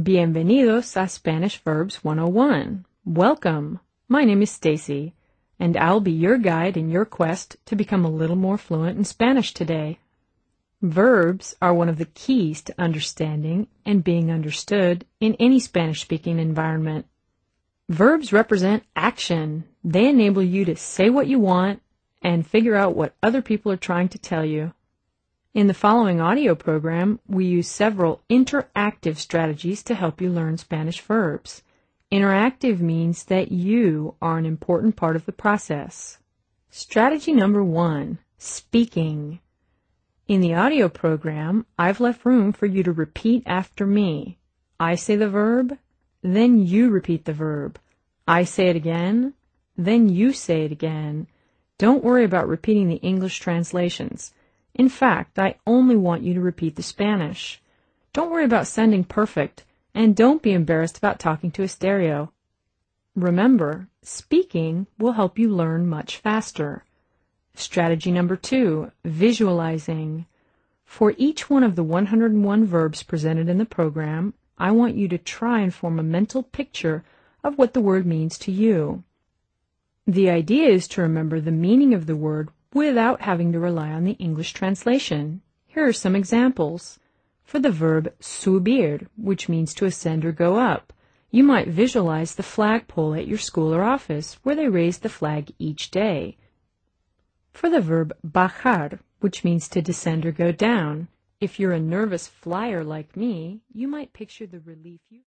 Bienvenidos a Spanish Verbs 101. Welcome. My name is Stacy, and I'll be your guide in your quest to become a little more fluent in Spanish today. Verbs are one of the keys to understanding and being understood in any Spanish-speaking environment. Verbs represent action. They enable you to say what you want and figure out what other people are trying to tell you. In the following audio program, we use several interactive strategies to help you learn Spanish verbs. Interactive means that you are an important part of the process. Strategy number 1, speaking. In the audio program, I've left room for you to repeat after me. I say the verb, then you repeat the verb. I say it again, then you say it again. Don't worry about repeating the English translations. In fact, I only want you to repeat the Spanish. Don't worry about sounding perfect, and don't be embarrassed about talking to a stereo. Remember, speaking will help you learn much faster. Strategy number 2, visualizing. For each one of the 101 verbs presented in the program, I want you to try and form a mental picture of what the word means to you. The idea is to remember the meaning of the word without having to rely on the English translation. Here are some examples. For the verb subir, which means to ascend or go up, you might visualize the flagpole at your school or office where they raise the flag each day. For the verb bajar, which means to descend or go down, if you're a nervous flyer like me, you might picture the relief you